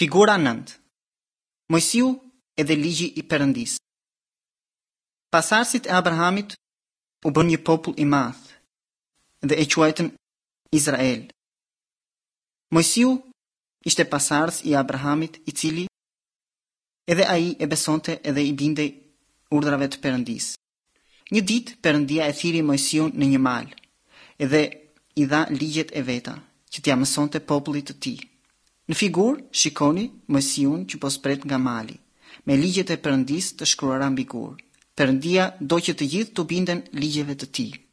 Figura 9. Mojsiu edhe ligji i Perëndisë. Pasardhësit e Abrahamit u bën një popull i madh dhe e quajtën Izrael. Mojsiu ishte pasardhës i Abrahamit, i cili edhe ai e besonte edhe i bindej urdhrave të Perëndisë. Një ditë Perëndia e thiri Mojsiun në një mal edhe i dha ligjet e veta që t'ia mësonte popullit të tij. Në figurë shikoni Mojsiun që po spret nga mali, me ligjet e Perëndisë të shkruara mbi gur. Perëndia do që të gjithë të binden ligjeve të tij.